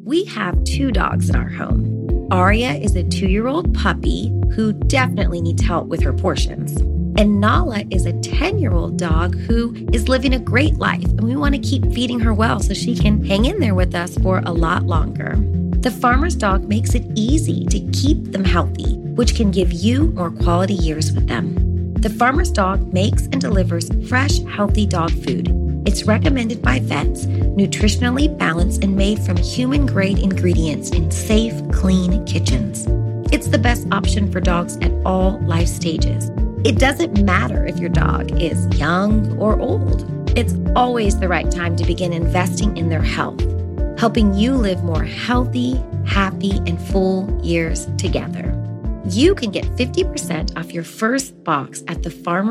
We have 2 dogs in our home. Aria is a 2-year-old puppy who definitely needs help with her portions. And Nala is a 10-year-old dog who is living a great life, and we want to keep feeding her well so she can hang in there with us for a lot longer. The Farmer's Dog makes it easy to keep them healthy, which can give you more quality years with them. The Farmer's Dog makes and delivers fresh, healthy dog food. It's recommended by vets, nutritionally balanced and made from human-grade ingredients in safe, clean kitchens. It's the best option for dogs at all life stages. It doesn't matter if your dog is young or old. It's always the right time to begin investing in their health, helping you live more healthy, happy, and full years together. You can get 50% off your first box at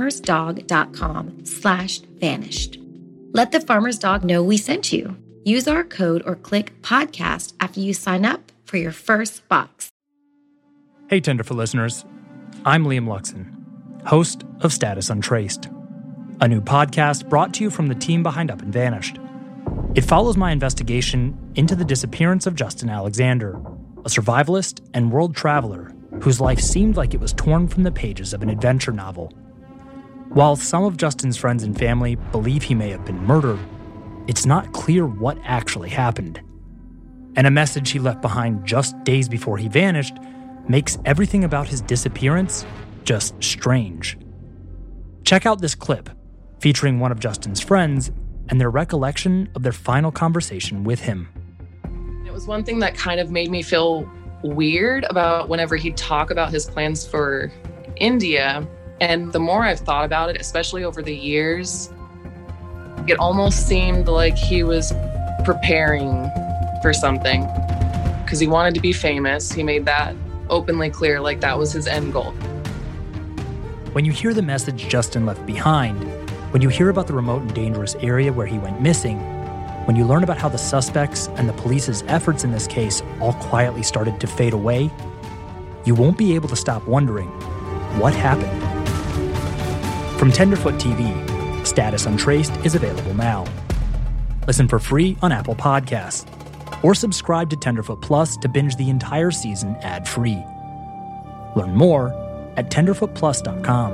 thefarmersdog.com/vanished. Let the Farmer's Dog know we sent you. Use our code or click podcast after you sign up for your first box. Hey, Tenderfoot listeners. I'm Liam Luxon, host of Status Untraced, a new podcast brought to you from the team behind Up and Vanished. It follows my investigation into the disappearance of Justin Alexander, a survivalist and world traveler whose life seemed like it was torn from the pages of an adventure novel. While some of Justin's friends and family believe he may have been murdered, it's not clear what actually happened. And a message he left behind just days before he vanished makes everything about his disappearance just strange. Check out this clip featuring one of Justin's friends and their recollection of their final conversation with him. It was one thing that kind of made me feel weird about whenever he'd talk about his plans for India. And the more I've thought about it, especially over the years, it almost seemed like he was preparing for something because he wanted to be famous. He made that openly clear, like that was his end goal. When you hear the message Justin left behind, when you hear about the remote and dangerous area where he went missing, when you learn about how the suspects and the police's efforts in this case all quietly started to fade away, you won't be able to stop wondering, what happened? From Tenderfoot TV, Status Untraced is available now. Listen for free on Apple Podcasts, or subscribe to Tenderfoot Plus to binge the entire season ad-free. Learn more at tenderfootplus.com.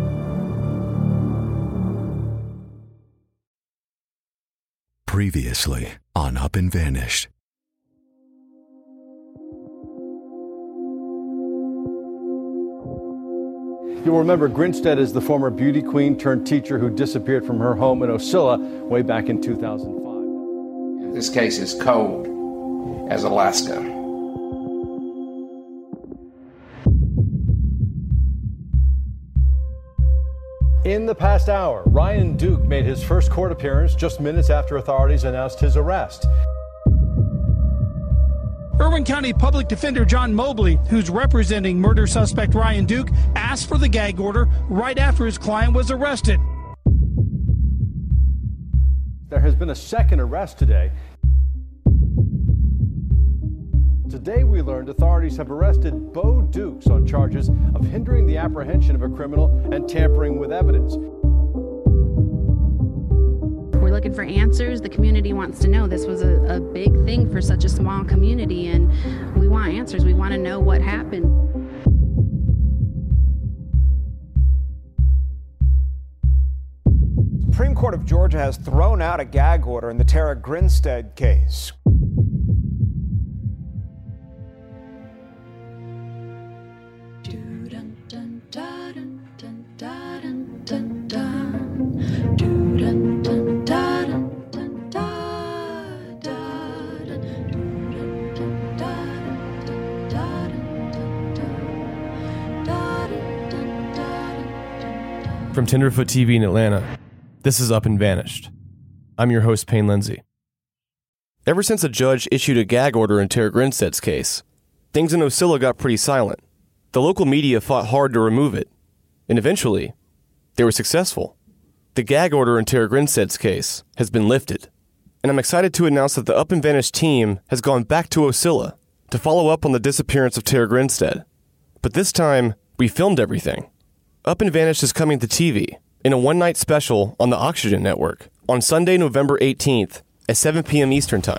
Previously on Up and Vanished. You'll remember Grinstead as the former beauty queen turned teacher who disappeared from her home in Ocilla way back in 2005. This case is cold as Alaska. In the past hour, Ryan Duke made his first court appearance just minutes after authorities announced his arrest. Irwin County Public Defender John Mobley, who's representing murder suspect Ryan Duke, asked for the gag order right after his client was arrested. There has been a second arrest today. Today we learned authorities have arrested Bo Dukes on charges of hindering the apprehension of a criminal and tampering with evidence. We're looking for answers. The community wants to know. This was a big thing for such a small community, and we want answers. We want to know what happened. The Supreme Court of Georgia has thrown out a gag order in the Tara Grinstead case. From Tenderfoot TV in Atlanta, this is Up and Vanished. I'm your host, Payne Lindsay. Ever since a judge issued a gag order in Tara Grinstead's case, things in Ocilla got pretty silent. The local media fought hard to remove it, and eventually, they were successful. The gag order in Tara Grinstead's case has been lifted, and I'm excited to announce that the Up and Vanished team has gone back to Ocilla to follow up on the disappearance of Tara Grinstead. But this time, we filmed everything. Up and Vanished is coming to TV in a one-night special on the Oxygen Network on Sunday, November 18th at 7 p.m. Eastern Time.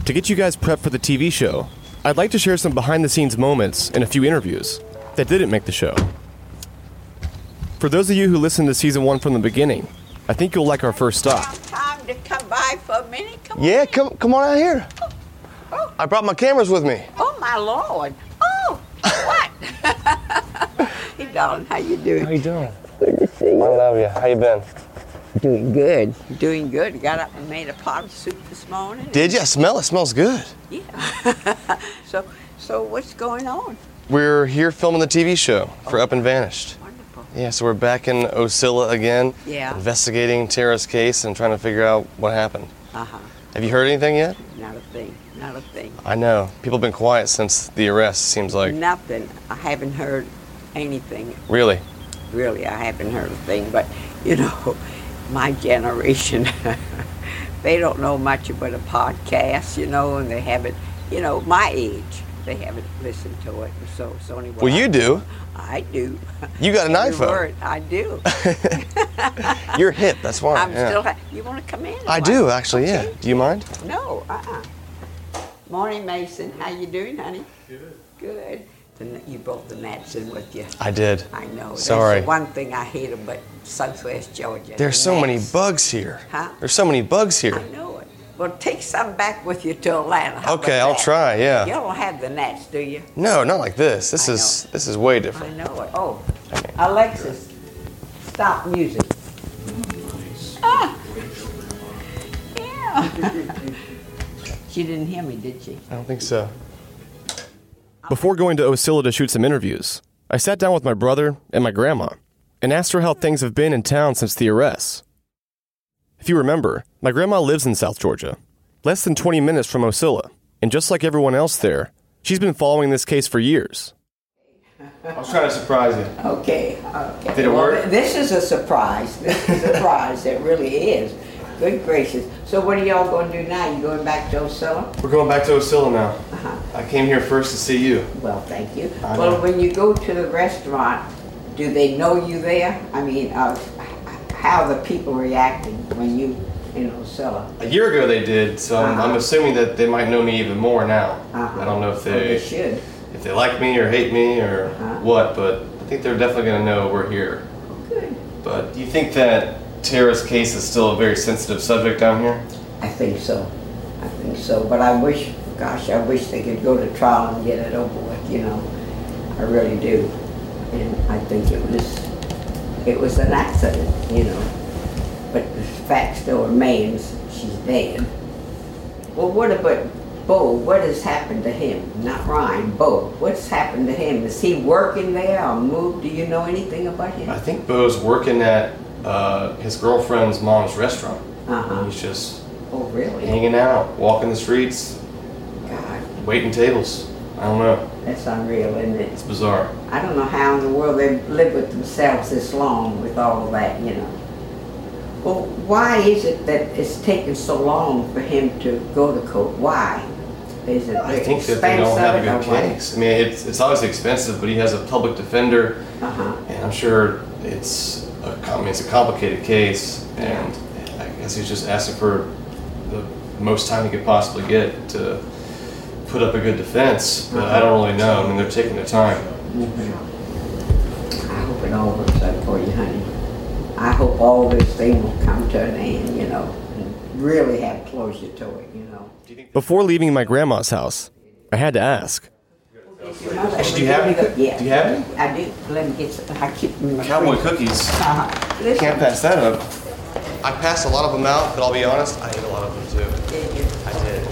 To get you guys prepped for the TV show, I'd like to share some behind-the-scenes moments and a few interviews that didn't make the show. For those of you who listened to season 1 from the beginning, I think you'll like our first stop. Time to come by for a minute. Come on out here. Oh. I brought my cameras with me. Oh, my Lord. Oh, what? Hey, darling, how you doing? How you doing? Good to see you. I love you. How you been? Doing good. Doing good. Got up and made a pot of soup this morning. Did you? I smell it. Smells good. Yeah. So what's going on? We're here filming the TV show for Up and Vanished. Wonderful. Yeah, so we're back in Ocilla again. Yeah. Investigating Tara's case and trying to figure out what happened. Uh-huh. Have you heard anything yet? Not a thing. Not a thing. I know. People have been quiet since the arrest, seems like. Nothing. I haven't heard anything. Really? Really, I haven't heard a thing. But, you know, my generation, they don't know much about a podcast, you know, and they haven't, you know, my age, they haven't listened to it. So anyway. Well, you do. I do. You got an iPhone. Word, I do. You're hip, that's why. I'm still, you want to come in? I do, actually, yeah. Do you mind? No, Morning, Mason. How you doing, honey? Good. Good. You brought the gnats in with you. I did. I know. Sorry. That's the one thing I hate about Southwest Georgia. There's so many bugs here. Huh? There's so many bugs here. I know it. Well, take some back with you to Atlanta. How Okay, about I'll that? try, yeah. You don't have the gnats, do you? No, not like this. This is way different. I know it. Oh, Alexis, stop music. Ah. Yeah. She didn't hear me, did she? I don't think so. Before going to Ocilla to shoot some interviews, I sat down with my brother and my grandma and asked her how things have been in town since the arrests. If you remember, my grandma lives in South Georgia, less than 20 minutes from Ocilla, and just like everyone else there, she's been following this case for years. I was trying to surprise you. Okay. Did it work? This is a surprise. This is a surprise. It really is. Good gracious. So what are y'all going to do now? You going back to Ocilla? We're going back to Ocilla now. Uh-huh. I came here first to see you. Well, thank you. I Well, know. when you go to the restaurant, do they know you there? I mean, how the people reacting when you in Ocilla? A year ago they did, so I'm assuming that they might know me even more now. Uh-huh. I don't know if Well, they should. if they like me or hate me or what, but I think they're definitely going to know we're here. Good. But do you think that Tara's case is still a very sensitive subject down here? I think so. I think so. But I wish, gosh, I wish they could go to trial and get it over with, you know. I really do. And I think it was an accident, you know. But the fact still remains, she's dead. Well, what about Bo? What has happened to him? Not Ryan, Bo. What's happened to him? Is he working there or moved? Do you know anything about him? I think Bo's working at his girlfriend's mom's restaurant. Uh-huh. He's just really? hanging out, walking the streets, God, waiting tables. I don't know. that's unreal, isn't it? It's bizarre. I don't know how in the world they've lived with themselves this long with all of that, you know. Well, why is it that it's taken so long for him to go to court? Why? Is it I think that they don't have a good case. I mean, it's obviously expensive, but he has a public defender, and I'm sure it's a complicated case, and I guess he's just asking for the most time he could possibly get to put up a good defense, but I don't really know. I mean, they're taking their time. I hope it all works out for you, honey. I hope all this thing will come to an end, you know, and really have closure to it, you know. Before leaving my grandma's house, I had to ask. Actually, do you have any? Yeah. Do you have any? I do. Let me get some. I keep them in my Cowboy freezer. cookies. Listen. Can't pass that up. I passed a lot of them out, but I'll be honest, I ate a lot of them too. I did.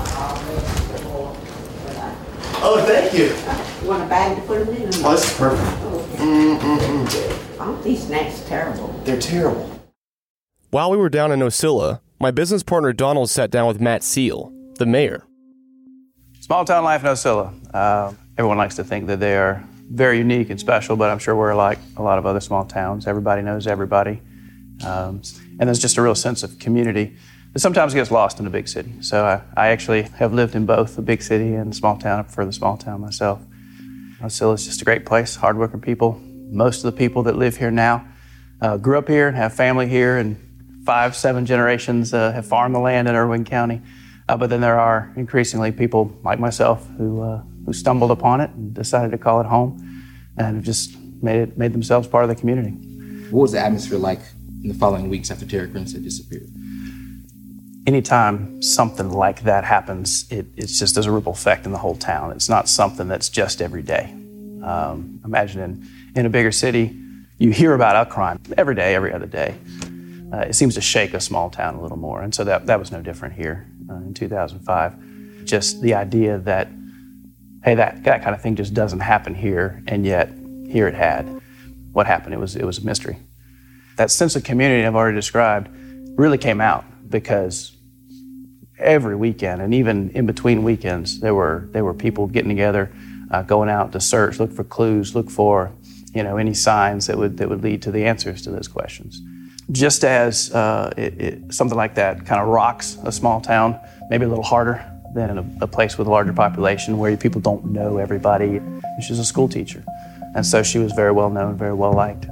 Oh, thank you. You want a bag to put them in? Oh, this is perfect. Aren't these snacks terrible? They're terrible. While we were down in Ocilla, my business partner Donald sat down with Matt Seal, the mayor. Small town life in Ocilla. Everyone likes to think that they are very unique and special, but I'm sure we're like a lot of other small towns. Everybody knows everybody. And there's just a real sense of community that sometimes gets lost in a big city. So I actually have lived in both the big city and the small town. I prefer the small town myself. Ocilla is just a great place, hardworking people. Most of the people that live here now grew up here and have family here, and 5-7 generations have farmed the land in Irwin County. But then there are increasingly people like myself who stumbled upon it and decided to call it home and have just made themselves part of the community. What was the atmosphere like in the following weeks after Tara Grinstead disappeared? Anytime something like that happens, it's just there's a ripple effect in the whole town. It's not something that's just every day. Imagine in a bigger city, you hear about a crime every day, every other day. It seems to shake a small town a little more, and so that was no different here in 2005. Just the idea that, hey, that kind of thing just doesn't happen here, and yet here it had. What happened? It was a mystery. That sense of community I've already described really came out because every weekend, and even in between weekends, there were people getting together, going out to search, look for clues, look for any signs that would lead to the answers to those questions. Just as something like that kind of rocks a small town, maybe a little harder than in a place with a larger population where people don't know everybody. She's a school teacher, and so she was very well known, very well liked.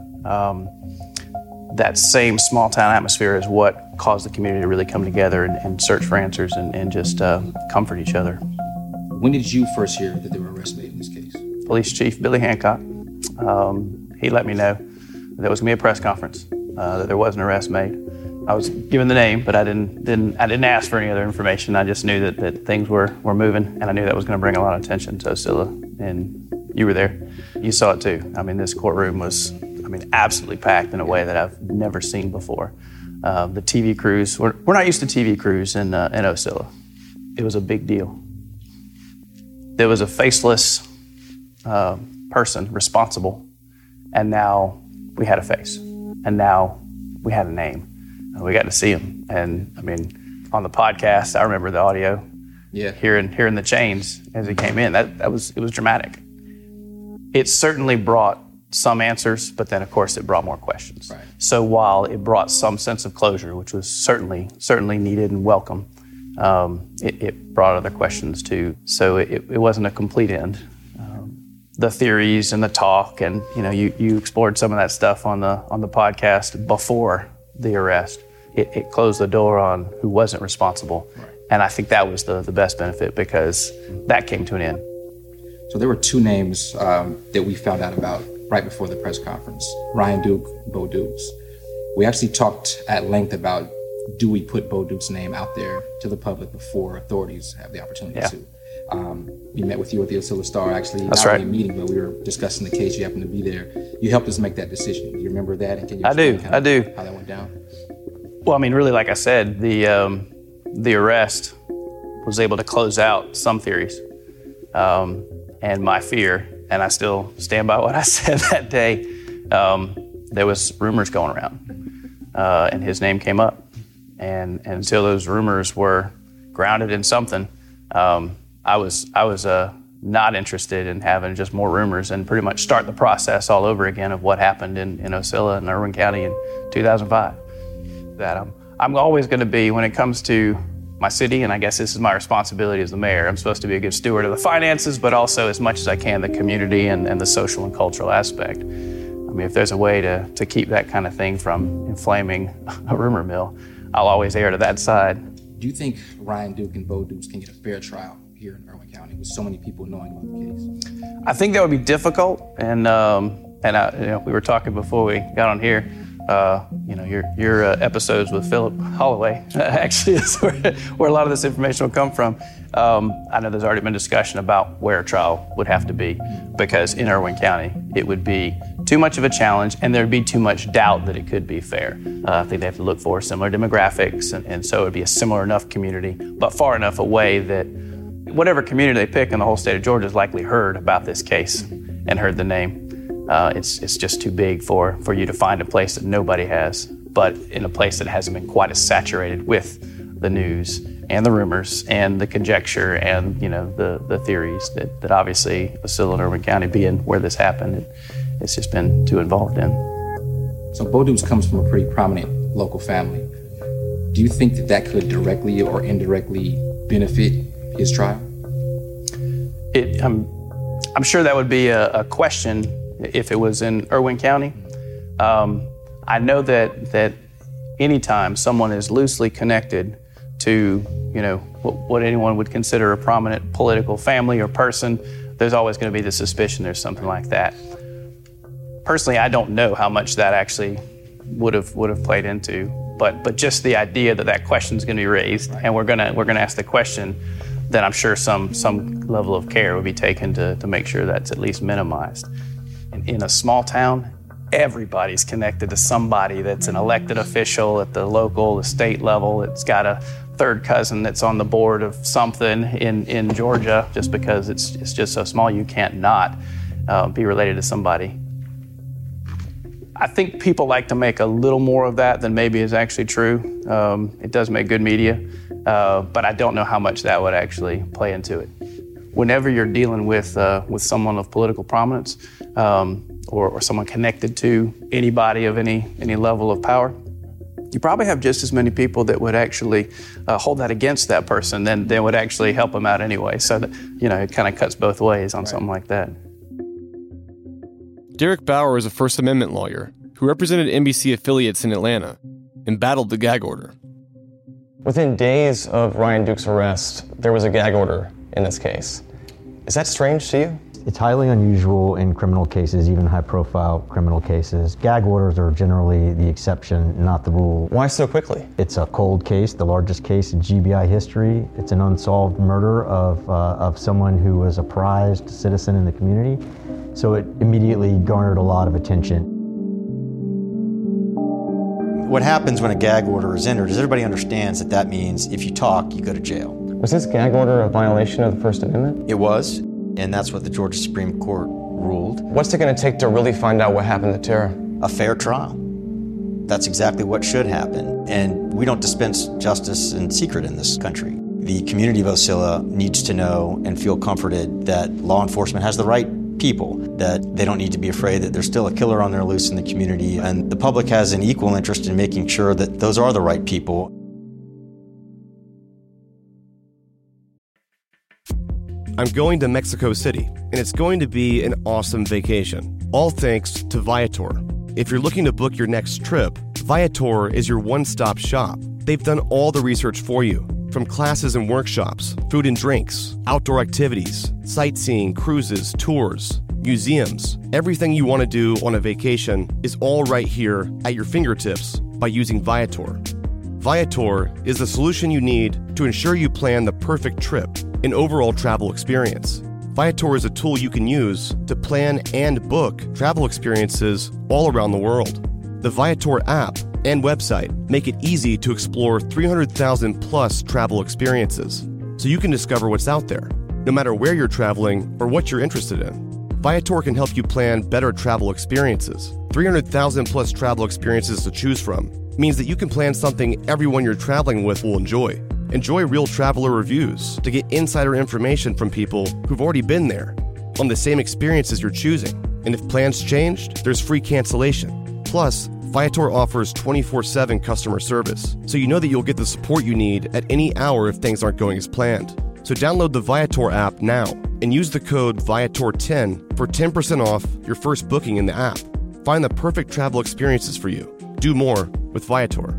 That same small town atmosphere is what caused the community to really come together and search for answers and just comfort each other. When did you first hear that there were arrests made in this case? Police Chief Billy Hancock. He let me know there was going to be a press conference, that there was an arrest made. I was given the name, but I didn't ask for any other information. I just knew that things were moving, and I knew that was going to bring a lot of attention to Ocilla. And you were there. You saw it too. I mean, this courtroom was, absolutely packed in a way that I've never seen before. The TV crews, we're not used to TV crews in Ocilla. It was a big deal. There was a faceless person responsible, and now we had a face, and now we had a name. We got to see him, and on the podcast, I remember the audio. Yeah. Hearing the chains as he came in, it was dramatic. It certainly brought some answers, but then of course it brought more questions. Right. So while it brought some sense of closure, which was certainly needed and welcome, it brought other questions too. So it wasn't a complete end. The theories and the talk, and you explored some of that stuff on the podcast before the arrest. It closed the door on who wasn't responsible, right. And I think that was the best benefit because that came to an end. So there were two names that we found out about right before the press conference: Ryan Duke, Bo Dukes. We actually talked at length about, do we put Bo Duke's name out there to the public before authorities have the opportunity to? We met with you at the Ocilla Star, actually. That's not right. in a meeting, but we were discussing the case. You happened to be there. You helped us make that decision. Do you remember that? And can you explain I do. How that went down? Well, really, like I said, the arrest was able to close out some theories, and my fear, and I still stand by what I said that day. There was rumors going around, and his name came up, and until those rumors were grounded in something, I was not interested in having just more rumors and pretty much start the process all over again of what happened in Ocilla and Irwin County in 2005. That I'm always going to be, when it comes to my city, and I guess this is my responsibility as the mayor, I'm supposed to be a good steward of the finances, but also as much as I can the community and the social and cultural aspect. If there's a way to keep that kind of thing from inflaming a rumor mill, I'll always err to that side. Do you think Ryan Duke and Bo Dukes can get a fair trial here in Irwin County with so many people knowing about the case? I think that would be difficult, and we were talking before we got on here. Your episodes with Philip Holloway actually is where a lot of this information will come from. I know there's already been discussion about where a trial would have to be, because in Irwin County it would be too much of a challenge, and there'd be too much doubt that it could be fair. I think they have to look for similar demographics, and so it would be a similar enough community, but far enough away that whatever community they pick in the whole state of Georgia has likely heard about this case and heard the name. It's just too big for you to find a place that nobody has, but in a place that hasn't been quite as saturated with the news and the rumors and the conjecture and the theories that obviously Ocilla and Irwin County being where this happened, it's just been too involved in. So Bo Dukes comes from a pretty prominent local family. Do you think that could directly or indirectly benefit his trial? I'm sure that would be a question if it was in Irwin County. I know that anytime someone is loosely connected to, what anyone would consider a prominent political family or person, there's always going to be the suspicion there's something like that. Personally, I don't know how much that actually would have played into, but just the idea that question is going to be raised, and we're going to ask the question, then I'm sure some level of care would be taken to make sure that's at least minimized. In a small town, everybody's connected to somebody that's an elected official at the local, the state level. It's got a third cousin that's on the board of something in Georgia, just because it's just so small you can't not be related to somebody. I think people like to make a little more of that than maybe is actually true. It does make good media, but I don't know how much that would actually play into it. Whenever you're dealing with someone of political prominence, or someone connected to anybody of any level of power, you probably have just as many people that would actually hold that against that person than would actually help them out anyway. So that, it kind of cuts both ways on something like that. Derek Bauer is a First Amendment lawyer who represented NBC affiliates in Atlanta and battled the gag order. Within days of Ryan Duke's arrest, there was a gag order in this case. Is that strange to you? It's highly unusual in criminal cases, even high-profile criminal cases. Gag orders are generally the exception, not the rule. Why so quickly? It's a cold case, the largest case in GBI history. It's an unsolved murder of someone who was a prized citizen in the community, so it immediately garnered a lot of attention. What happens when a gag order is entered is everybody understands that means if you talk, you go to jail. Was this gag order a violation of the First Amendment? It was, and that's what the Georgia Supreme Court ruled. What's it going to take to really find out what happened to Tara? A fair trial. That's exactly what should happen. And we don't dispense justice in secret in this country. The community of Ocilla needs to know and feel comforted that law enforcement has the right people, that they don't need to be afraid that there's still a killer on their loose in the community, and the public has an equal interest in making sure that those are the right people. I'm going to Mexico City, and it's going to be an awesome vacation, all thanks to Viator. If you're looking to book your next trip, Viator is your one-stop shop. They've done all the research for you, from classes and workshops, food and drinks, outdoor activities, sightseeing, cruises, tours, museums. Everything you want to do on a vacation is all right here at your fingertips by using Viator. Viator is the solution you need to ensure you plan the perfect trip and overall travel experience. Viator is a tool you can use to plan and book travel experiences all around the world. The Viator app and website make it easy to explore 300,000 plus travel experiences, so you can discover what's out there, no matter where you're traveling or what you're interested in. Viator can help you plan better travel experiences. 300,000 plus travel experiences to choose from means that you can plan something everyone you're traveling with will enjoy. Enjoy real traveler reviews to get insider information from people who've already been there on the same experiences you're choosing. And if plans changed, there's free cancellation. Plus, Viator offers 24/7 customer service, so you know that you'll get the support you need at any hour if things aren't going as planned. So download the Viator app now and use the code Viator10 for 10% off your first booking in the app. Find the perfect travel experiences for you. Do more with Viator.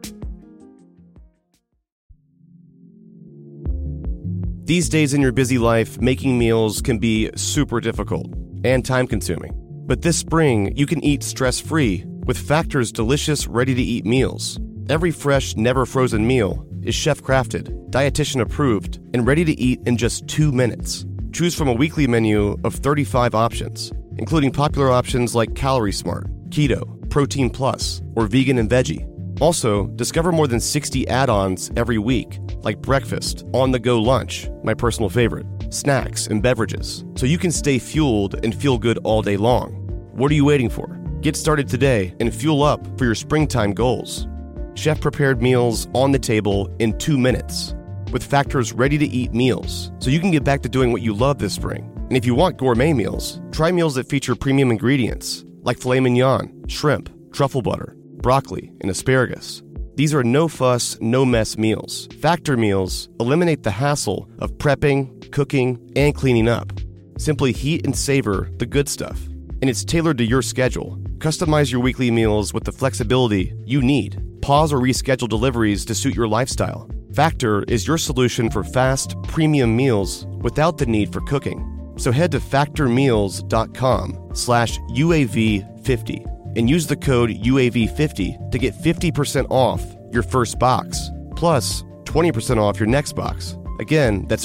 These days in your busy life, making meals can be super difficult and time-consuming. But this spring, you can eat stress-free with Factor's delicious, ready-to-eat meals. Every fresh, never-frozen meal is chef-crafted, dietitian-approved, and ready to eat in just 2 minutes. Choose from a weekly menu of 35 options, including popular options like Calorie Smart, Keto, Protein Plus, or Vegan and Veggie. Also, discover more than 60 add-ons every week, like breakfast, on-the-go lunch, my personal favorite, snacks, and beverages, so you can stay fueled and feel good all day long. What are you waiting for? Get started today and fuel up for your springtime goals. Chef-prepared meals on the table in 2 minutes with Factor's ready-to-eat meals, so you can get back to doing what you love this spring. And if you want gourmet meals, try meals that feature premium ingredients like filet mignon, shrimp, truffle butter, broccoli, and asparagus. These are no-fuss, no-mess meals. Factor meals eliminate the hassle of prepping, cooking, and cleaning up. Simply heat and savor the good stuff. And it's tailored to your schedule. Customize your weekly meals with the flexibility you need. Pause or reschedule deliveries to suit your lifestyle. Factor is your solution for fast, premium meals without the need for cooking. So head to factormeals.com/UAV50 and use the code UAV50 to get 50% off your first box, plus 20% off your next box. Again, that's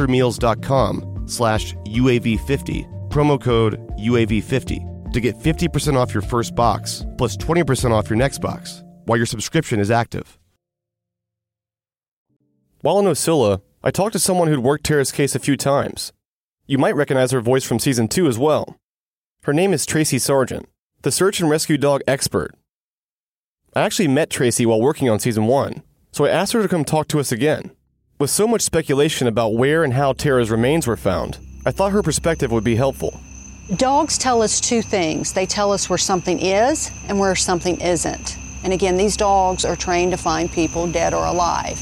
factormeals.com/UAV50, promo code UAV50 to get 50% off your first box, plus 20% off your next box while your subscription is active. While in Ocilla, I talked to someone who'd worked Tara's case a few times. You might recognize her voice from Season 2 as well. Her name is Tracy Sargent, the search and rescue dog expert. I actually met Tracy while working on Season 1, so I asked her to come talk to us again. With so much speculation about where and how Tara's remains were found, I thought her perspective would be helpful. Dogs tell us two things. They tell us where something is and where something isn't. And again, these dogs are trained to find people dead or alive.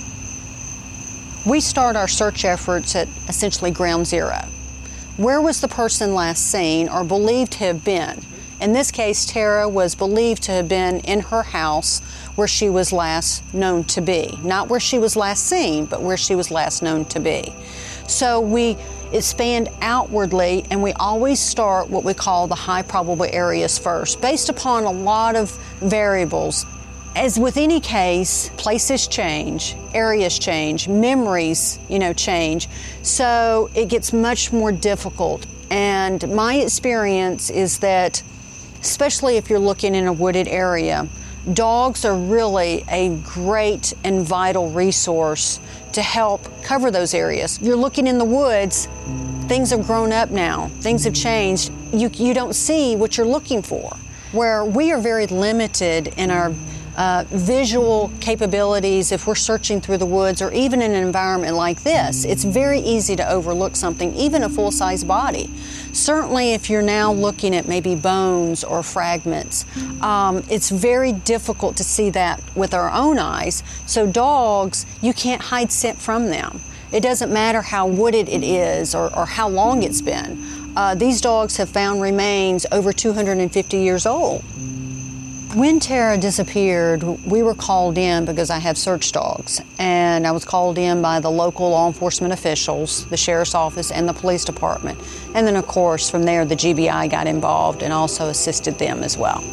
We start our search efforts at essentially ground zero. Where was the person last seen or believed to have been? In this case, Tara was believed to have been in her house where she was last known to be. Not where she was last seen, but where she was last known to be. So we expand outwardly, and we always start what we call the high probable areas first, based upon a lot of variables. As with any case, places change, areas change, memories, change. So it gets much more difficult. And my experience is that, especially if you're looking in a wooded area, dogs are really a great and vital resource to help cover those areas. You're looking in the woods, things have grown up now, things have changed. You don't see what you're looking for. Where we are very limited in our visual capabilities, if we're searching through the woods or even in an environment like this, it's very easy to overlook something, even a full-size body. Certainly if you're now looking at maybe bones or fragments, it's very difficult to see that with our own eyes. So dogs, you can't hide scent from them. It doesn't matter how wooded it is or how long it's been. These dogs have found remains over 250 years old. When Tara disappeared, we were called in because I have search dogs, and I was called in by the local law enforcement officials, the sheriff's office, and the police department. And then, of course, from there, the GBI got involved and also assisted them as well.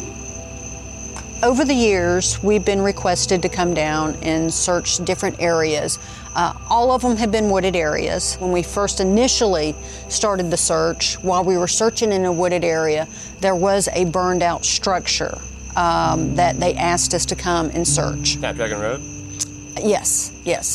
Over the years, we've been requested to come down and search different areas. All of them have been wooded areas. When we first initially started the search, while we were searching in a wooded area, there was a burned out structure that they asked us to come and search. Snapdragon Road? Yes.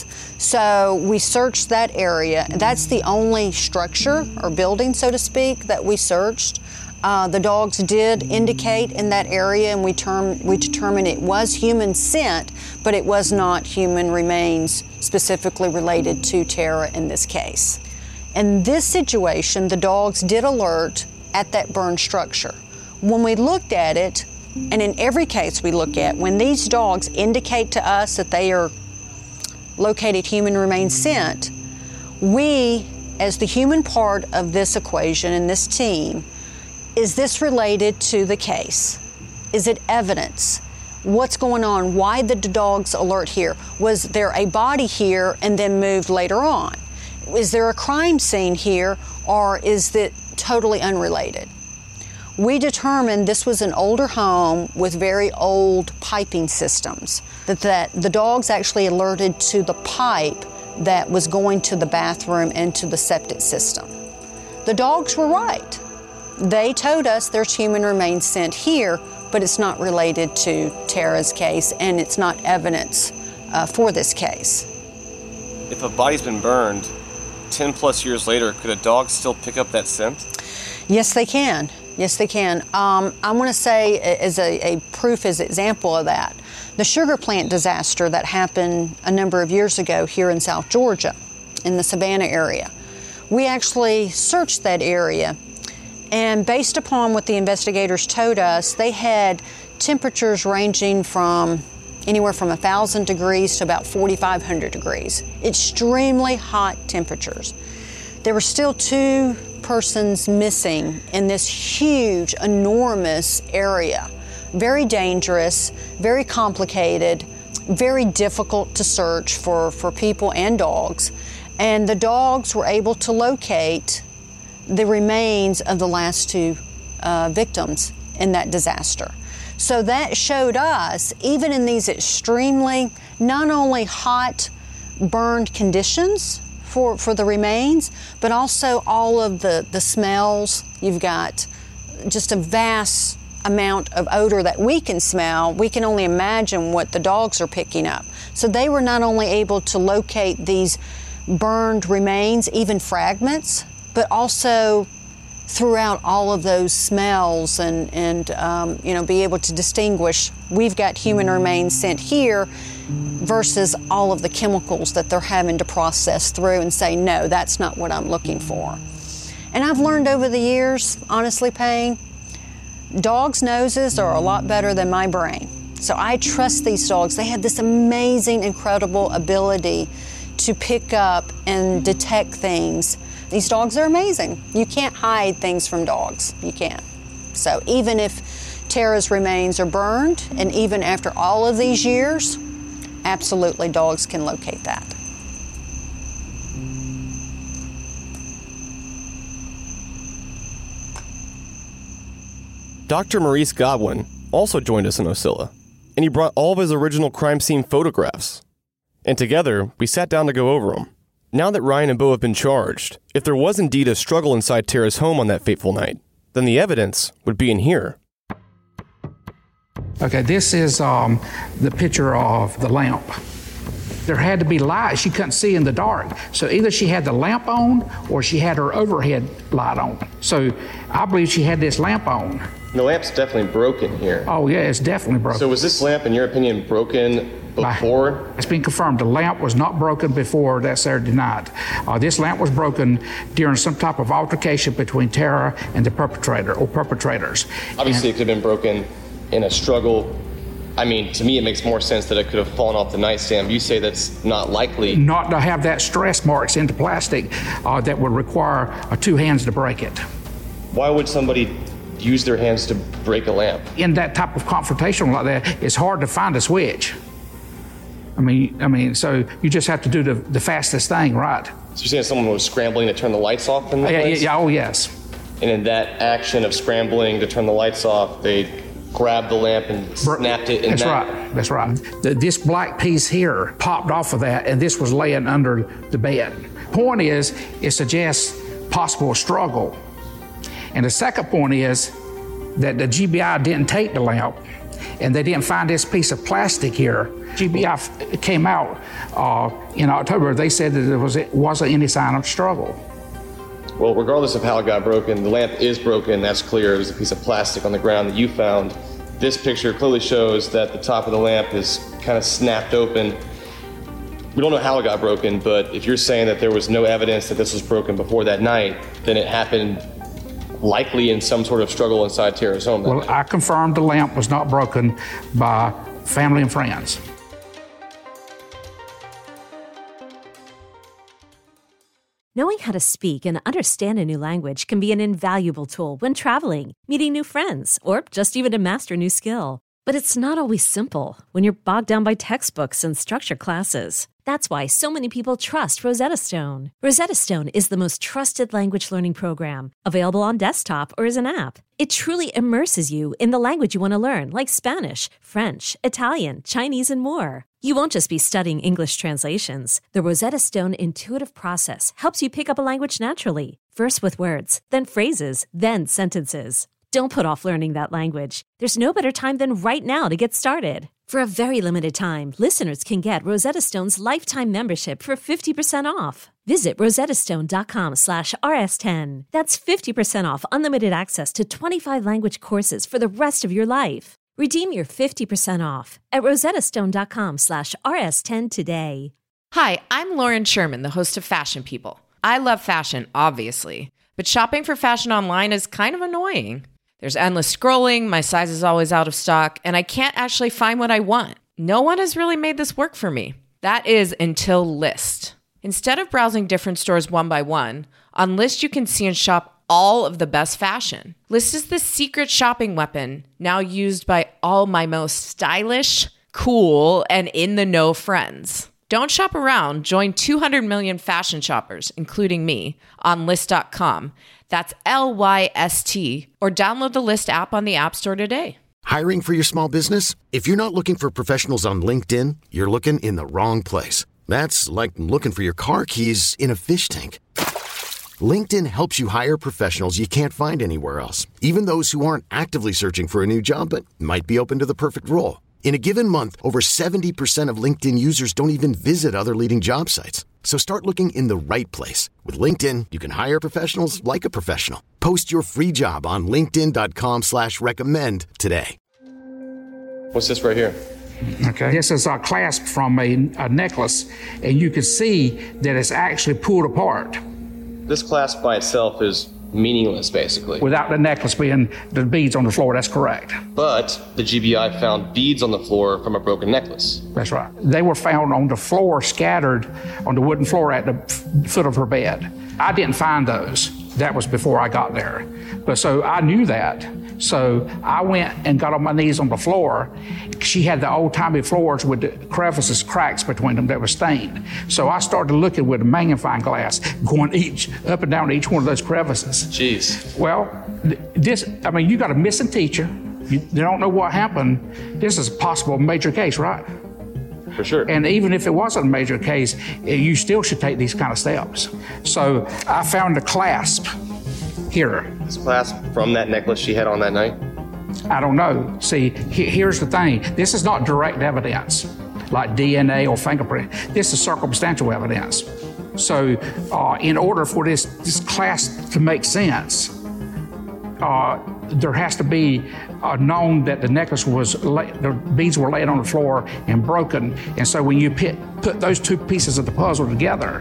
So we searched that area. That's the only structure or building, so to speak, that we searched. The dogs did indicate in that area, and we determined it was human scent, but it was not human remains specifically related to Tara in this case. In this situation, the dogs did alert at that burned structure. When we looked at it, and in every case we look at, when these dogs indicate to us that they are located human remains scent, we, as the human part of this equation and this team, is this related to the case? Is it evidence? What's going on? Why did the dogs alert here? Was there a body here and then moved later on? Is there a crime scene here, or is it totally unrelated? We determined this was an older home with very old piping systems, that the dogs actually alerted to the pipe that was going to the bathroom and to the septic system. The dogs were right. They told us there's human remains scent here, but it's not related to Tara's case, and it's not evidence for this case. If a body's been burned 10 plus years later, could a dog still pick up that scent? Yes, they can. Yes, they can. I want to say, as a proof, as an example of that, the sugar plant disaster that happened a number of years ago here in South Georgia, in the Savannah area. We actually searched that area, and based upon what the investigators told us, they had temperatures ranging from anywhere from 1,000 degrees to about 4,500 degrees. Extremely hot temperatures. There were still 2 persons missing in this huge, enormous area. Very dangerous, very complicated. very difficult to search for people and dogs. And the dogs were able to locate the remains of the last 2 victims in that disaster. So that showed us, even in these extremely, not only hot, burned conditions for the remains, but also all of the smells. You've got just a vast amount of odor that we can smell. We can only imagine what the dogs are picking up. So they were not only able to locate these burned remains, even fragments, but also throughout all of those smells and be able to distinguish, we've got human remains sent here versus all of the chemicals that they're having to process through and say, no, that's not what I'm looking for. And I've learned over the years, honestly, Payne, dogs' noses are a lot better than my brain. So I trust these dogs. They have this amazing, incredible ability to pick up and detect things. These dogs are amazing. You can't hide things from dogs. You can't. So even if Tara's remains are burned, and even after all of these years, absolutely dogs can locate that. Dr. Maurice Godwin also joined us in Ocilla, and he brought all of his original crime scene photographs. And together, we sat down to go over them. Now that Ryan and Bo have been charged, if there was indeed a struggle inside Tara's home on that fateful night, then the evidence would be in here. Okay, this is the picture of the lamp. There had to be light. She couldn't see in the dark. So either she had the lamp on or she had her overhead light on. So I believe she had this lamp on. The lamp's definitely broken here. Oh, yeah, it's definitely broken. So was this lamp, in your opinion, broken before? It's been confirmed. The lamp was not broken before that Saturday night. This lamp was broken during some type of altercation between Tara and the perpetrator or perpetrators. Obviously, it could have been broken in a struggle. I mean, to me, it makes more sense that it could have fallen off the nightstand. You say that's not likely. Not to have that stress marks into plastic that would require 2 hands to break it. Why would somebody use their hands to break a lamp? In that type of confrontation like that, it's hard to find a switch. I mean, so you just have to do the fastest thing, right? So you're saying someone was scrambling to turn the lights off in the place? Yeah, oh, yes. And in that action of scrambling to turn the lights off, they grabbed the lamp and snapped it. That's right. This black piece here popped off of that, and this was laying under the bed. Point is, it suggests possible struggle. And the second point is that the GBI didn't take the lamp, and they didn't find this piece of plastic here. GBI came out in October. They said that it wasn't any sign of struggle. Well, regardless of how it got broken, the lamp is broken. That's clear. It was a piece of plastic on the ground that you found. This picture clearly shows that the top of the lamp is kind of snapped open. We don't know how it got broken, but if you're saying that there was no evidence that this was broken before that night, then it happened likely in some sort of struggle inside Tara's home. Well, I confirmed the lamp was not broken by family and friends. Knowing how to speak and understand a new language can be an invaluable tool when traveling, meeting new friends, or just even to master a new skill. But it's not always simple when you're bogged down by textbooks and structured classes. That's why so many people trust Rosetta Stone. Rosetta Stone is the most trusted language learning program, available on desktop or as an app. It truly immerses you in the language you want to learn, like Spanish, French, Italian, Chinese, and more. You won't just be studying English translations. The Rosetta Stone intuitive process helps you pick up a language naturally, first with words, then phrases, then sentences. Don't put off learning that language. There's no better time than right now to get started. For a very limited time, listeners can get Rosetta Stone's lifetime membership for 50% off. Visit rosettastone.com/rs10. That's 50% off unlimited access to 25 language courses for the rest of your life. Redeem your 50% off at rosettastone.com/rs10 today. Hi, I'm Lauren Sherman, the host of Fashion People. I love fashion, obviously, but shopping for fashion online is kind of annoying. There's endless scrolling, my size is always out of stock, and I can't actually find what I want. No one has really made this work for me. That is until Lyst. Instead of browsing different stores one by one, on Lyst you can see and shop all of the best fashion. Lyst is the secret shopping weapon now used by all my most stylish, cool, and in-the-know friends. Don't shop around. Join 200 million fashion shoppers, including me, on Lyst.com. That's Lyst, or download the Lyst app on the App Store today. Hiring for your small business? If you're not looking for professionals on LinkedIn, you're looking in the wrong place. That's like looking for your car keys in a fish tank. LinkedIn helps you hire professionals you can't find anywhere else, even those who aren't actively searching for a new job but might be open to the perfect role. In a given month, over 70% of LinkedIn users don't even visit other leading job sites. So start looking in the right place. With LinkedIn, you can hire professionals like a professional. Post your free job on linkedin.com/recommend today. What's this right here? Okay. This is a clasp from a necklace, and you can see that it's actually pulled apart. This clasp by itself is meaningless, basically. Without the necklace being the beads on the floor, that's correct. But the GBI found beads on the floor from a broken necklace. That's right. They were found on the floor, scattered on the wooden floor at the foot of her bed. I didn't find those. That was before I got there. But so I knew that. So I went and got on my knees on the floor. She had the old-timey floors with the crevices, cracks between them that were stained. So I started looking with a magnifying glass, going up and down each one of those crevices. Jeez. Well, you got a missing teacher. You don't know what happened. This is a possible major case, right? For sure. And even if it wasn't a major case, you still should take these kind of steps. So I found a clasp here. This clasp from that necklace she had on that night? I don't know. See, here's the thing. This is not direct evidence like DNA or fingerprint. This is circumstantial evidence. So in order for this clasp to make sense, there has to be known that the necklace the beads were laid on the floor and broken. And so when you put those two pieces of the puzzle together,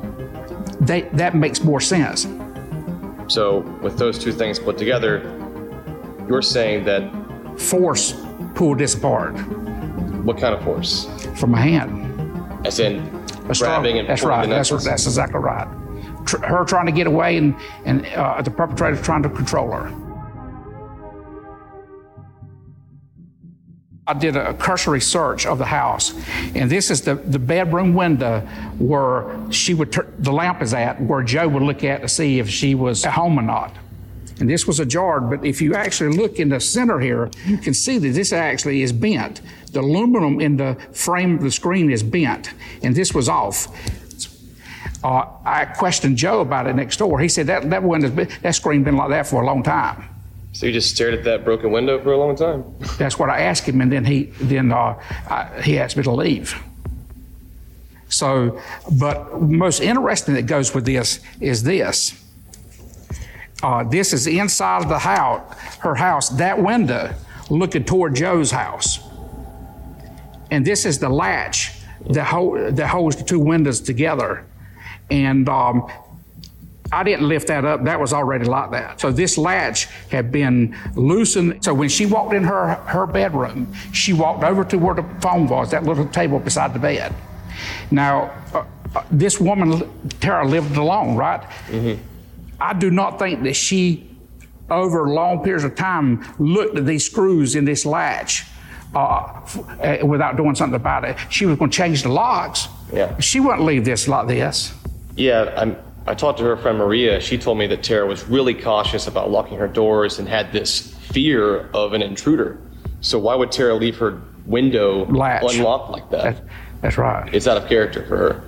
that makes more sense. So with those two things put together, you're saying that force pulled this apart. What kind of force? From my hand. As in grabbing and pulling the necklace? That's exactly right. Her trying to get away and the perpetrator trying to control her. I did a cursory search of the house, and this is the bedroom window where the lamp is at, where Joe would look at to see if she was at home or not. And this was ajar, but if you actually look in the center here, you can see that this actually is bent. The aluminum in the frame of the screen is bent, and this was off. I questioned Joe about it next door. He said that screen been like that for a long time. So you just stared at that broken window for a long time? That's what I asked him, and then he asked me to leave. So, but most interesting that goes with this is this. This is inside of the house, her house, that window looking toward Joe's house. And this is the latch that holds the two windows together. And I didn't lift that up. That was already like that. So this latch had been loosened. So when she walked in her bedroom, she walked over to where the phone was, that little table beside the bed. Now, this woman, Tara, lived alone, right? Mm-hmm. I do not think that she, over long periods of time, looked at these screws in this latch without doing something about it. She was going to change the locks. Yeah. She wouldn't leave this like this. Yeah, I talked to her friend Maria. She told me that Tara was really cautious about locking her doors and had this fear of an intruder. So why would Tara leave her window unlocked like that? That's right. It's out of character for her.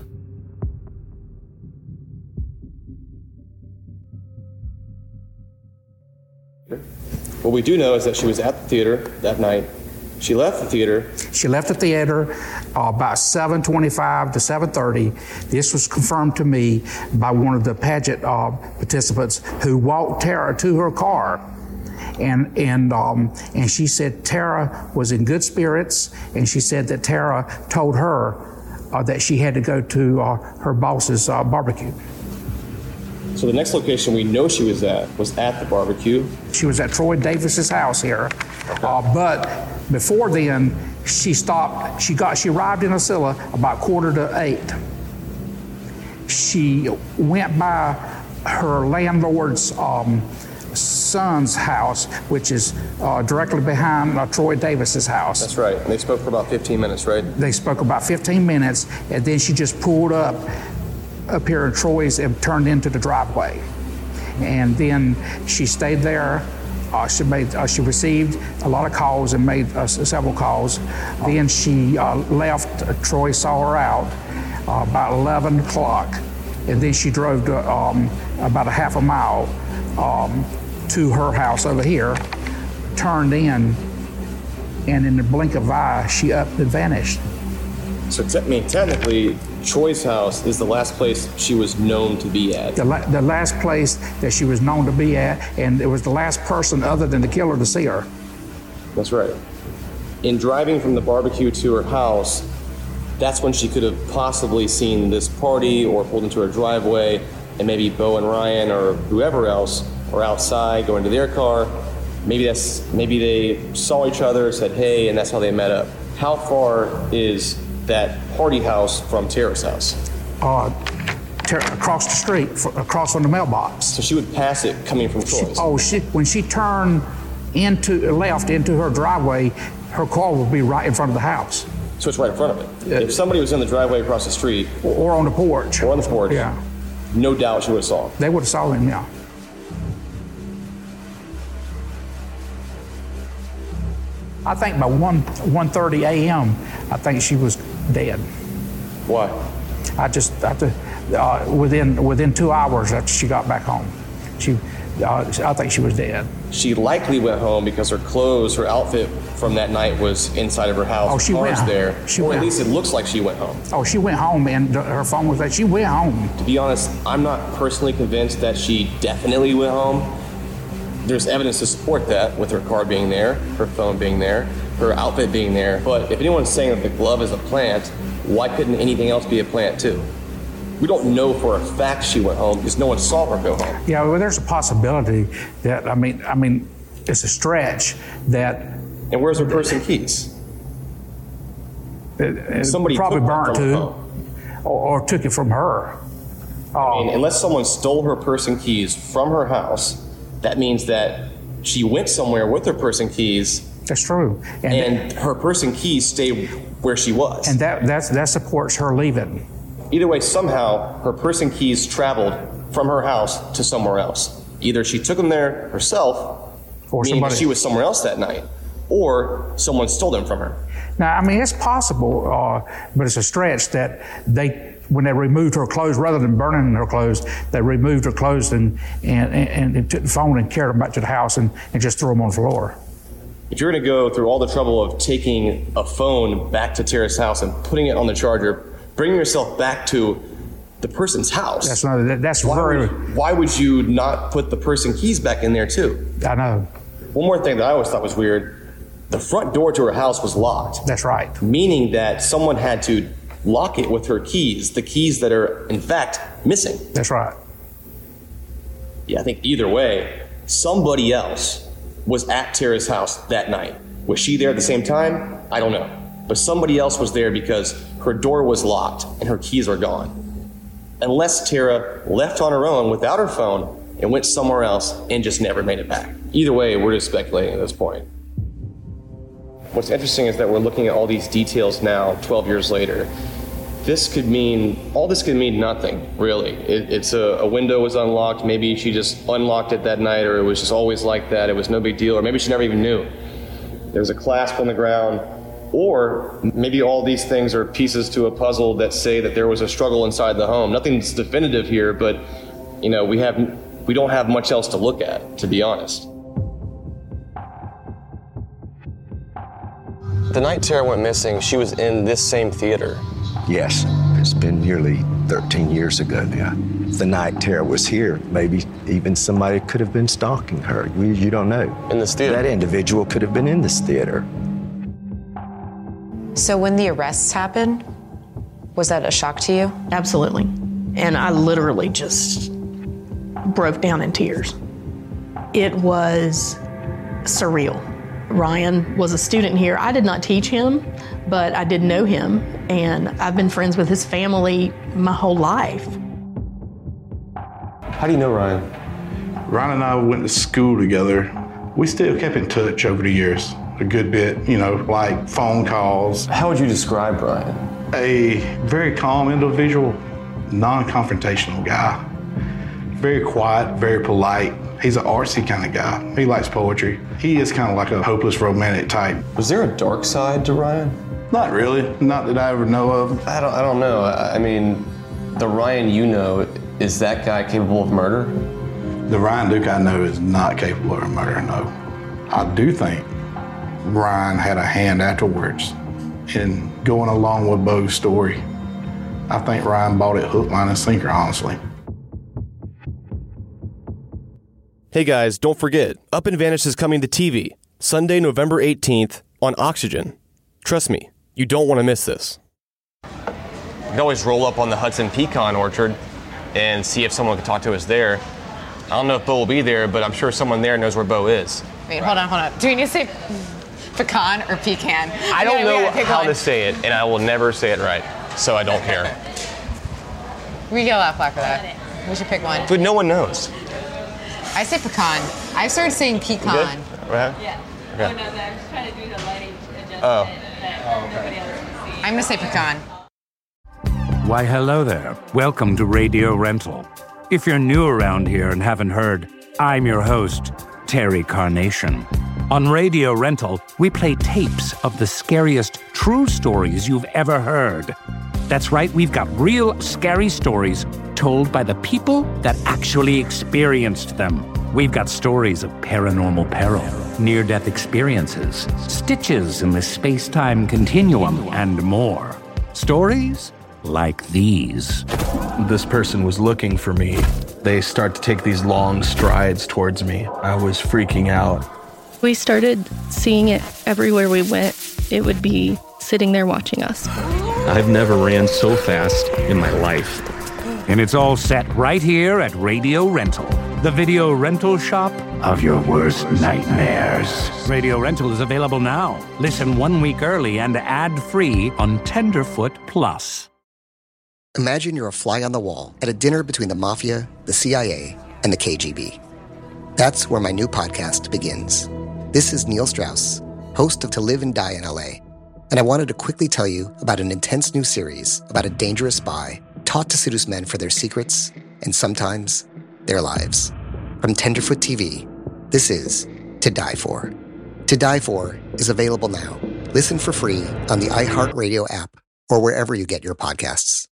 What we do know is that she was at the theater that night. She left the theater. She left the theater about 7:25 to 7:30. This was confirmed to me by one of the pageant participants who walked Tara to her car. And she said Tara was in good spirits, and she said that Tara told her that she had to go to her boss's barbecue. So the next location we know she was at the barbecue. She was at Troy Davis's house here, but before then she stopped. She arrived in Ocilla about 7:45. She went by her landlord's son's house, which is directly behind Troy Davis's house. That's right. And they spoke for about 15 minutes, right? They spoke about 15 minutes, and then she just pulled up here in Troy's and turned into the driveway. And then she stayed there. She received a lot of calls and made several calls. Then she left. Troy saw her out about 11 o'clock. And then she drove to, about a half a mile to her house over here, turned in, and in the blink of an eye, she up and vanished. So, technically, Troy's house is the last place she was known to be at. The last place that she was known to be at, and it was the last person other than the killer to see her. That's right. In driving from the barbecue to her house, that's when she could have possibly seen this party or pulled into her driveway, and maybe Bo and Ryan or whoever else were outside going to their car. Maybe they saw each other, said hey, and that's how they met up. How far is that party house from Tara's house? Across the street, across from the mailbox. So she would pass it coming from Troy's? When she turned left into her driveway, her car would be right in front of the house. So it's right in front of it. If somebody was in the driveway across the street. Or on the porch. Or on the porch. Yeah. No doubt she would have saw him. They would have saw him, yeah. I think by 1:30 a.m., I think she was dead. Why? Within 2 hours after she got back home, I think she was dead. She likely went home because her clothes, her outfit from that night was inside of her house. Oh, she went there. Or at least it home. looks like she went home. Oh, she went home, and her phone was that she went home. To be honest, I'm not personally convinced that she definitely went home. There's evidence to support that with her car being there, her phone being there, her outfit being there. But if anyone's saying that the glove is a plant, why couldn't anything else be a plant too? We don't know for a fact she went home because no one saw her go home. Yeah, well, there's a possibility that, I mean, it's a stretch that. And where's her purse and keys? Somebody probably burnt too, or took it from her. I mean, unless someone stole her purse and keys from her house, that means that she went somewhere with her purse and keys. That's true. And her purse and keys stayed where she was. And that supports her leaving. Either way, somehow her purse and keys traveled from her house to somewhere else. Either she took them there herself, or meaning that she was somewhere else that night, or someone stole them from her. Now, I mean, it's possible, but it's a stretch that when they removed her clothes, rather than burning her clothes, they removed her clothes and took the phone and carried them back to the house and just threw them on the floor. If you're going to go through all the trouble of taking a phone back to Tara's house and putting it on the charger, bringing yourself back to the person's house. Why would you not put the purse and keys back in there too? I know. One more thing that I always thought was weird, the front door to her house was locked. That's right. Meaning that someone had to lock it with her keys, the keys that are in fact missing. That's right. Yeah, I think either way, somebody else was at Tara's house that night. Was she there at the same time? I don't know. But somebody else was there because her door was locked and her keys are gone. Unless Tara left on her own without her phone and went somewhere else and just never made it back. Either way, we're just speculating at this point. What's interesting is that we're looking at all these details now, 12 years later. All this could mean nothing, really. It's a window was unlocked, maybe she just unlocked it that night, or it was just always like that, it was no big deal, or maybe she never even knew. There was a clasp on the ground, or maybe all these things are pieces to a puzzle that say that there was a struggle inside the home. Nothing's definitive here, but we don't have much else to look at, to be honest. The night Tara went missing, she was in this same theater. Yes, it's been nearly 13 years ago now. The night Tara was here, maybe even somebody could have been stalking her. You don't know. In this theater? That individual could have been in this theater. So when the arrests happened, was that a shock to you? Absolutely. And I literally just broke down in tears. It was surreal. Ryan was a student here. I did not teach him, but I did know him, and I've been friends with his family my whole life. How do you know Ryan? Ryan and I went to school together. We still kept in touch over the years, a good bit, like phone calls. How would you describe Ryan? A very calm individual, non-confrontational guy. Very quiet, very polite. He's an artsy kind of guy. He likes poetry. He is kind of like a hopeless romantic type. Was there a dark side to Ryan? Not really, not that I ever know of. I don't know. I mean, the Ryan you know, is that guy capable of murder? The Ryan Duke I know is not capable of murder, no. I do think Ryan had a hand afterwards in going along with Bo's story. I think Ryan bought it hook, line, and sinker, honestly. Hey guys, don't forget, Up and Vanished is coming to TV, Sunday, November 18th on Oxygen. Trust me, you don't want to miss this. You can always roll up on the Hudson Pecan Orchard and see if someone can talk to us there. I don't know if Bo will be there, but I'm sure someone there knows where Bo is. Wait, hold on. Do we need to say pecan or pecan? I don't know how to say it, and I will never say it right, so I don't care. We get a lot of flack for that. We should pick one. But no one knows. I say pecan. I started saying pecan. Right? Yeah. Okay. Oh, no, I'm just trying to do the lighting adjustment that everybody else can see. I'm going to say pecan. Why, hello there. Welcome to Radio Rental. If you're new around here and haven't heard, I'm your host, Terry Carnation. On Radio Rental, we play tapes of the scariest true stories you've ever heard. That's right, we've got real scary stories told by the people that actually experienced them. We've got stories of paranormal peril, near-death experiences, stitches in the space-time continuum, and more. Stories like these. This person was looking for me. They start to take these long strides towards me. I was freaking out. We started seeing it everywhere we went. It would be sitting there watching us. I've never ran so fast in my life. And it's all set right here at Radio Rental, the video rental shop of your worst nightmares. Radio Rental is available now. Listen 1 week early and ad-free on Tenderfoot Plus. Imagine you're a fly on the wall at a dinner between the Mafia, the CIA, and the KGB. That's where my new podcast begins. This is Neil Strauss, host of To Live and Die in LA. And I wanted to quickly tell you about an intense new series about a dangerous spy taught to seduce men for their secrets and sometimes their lives. From Tenderfoot TV, this is To Die For. To Die For is available now. Listen for free on the iHeartRadio app or wherever you get your podcasts.